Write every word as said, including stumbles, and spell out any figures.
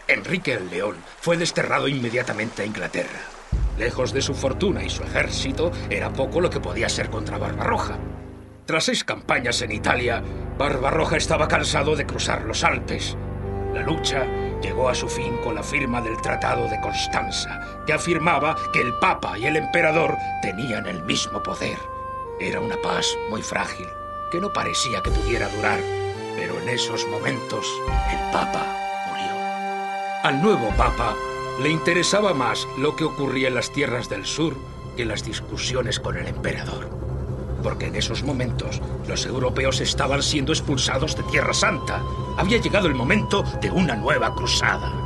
Enrique el León fue desterrado inmediatamente a Inglaterra. Lejos de su fortuna y su ejército, era poco lo que podía ser contra Barbarroja. Tras seis campañas en Italia, Barbarroja estaba cansado de cruzar los Alpes. La lucha llegó a su fin con la firma del Tratado de Constanza, que afirmaba que el Papa y el Emperador tenían el mismo poder. Era una paz muy frágil, que no parecía que pudiera durar, pero en esos momentos el Papa murió. Al nuevo Papa le interesaba más lo que ocurría en las tierras del sur que las discusiones con el Emperador. Porque en esos momentos los europeos estaban siendo expulsados de Tierra Santa. Había llegado el momento de una nueva cruzada.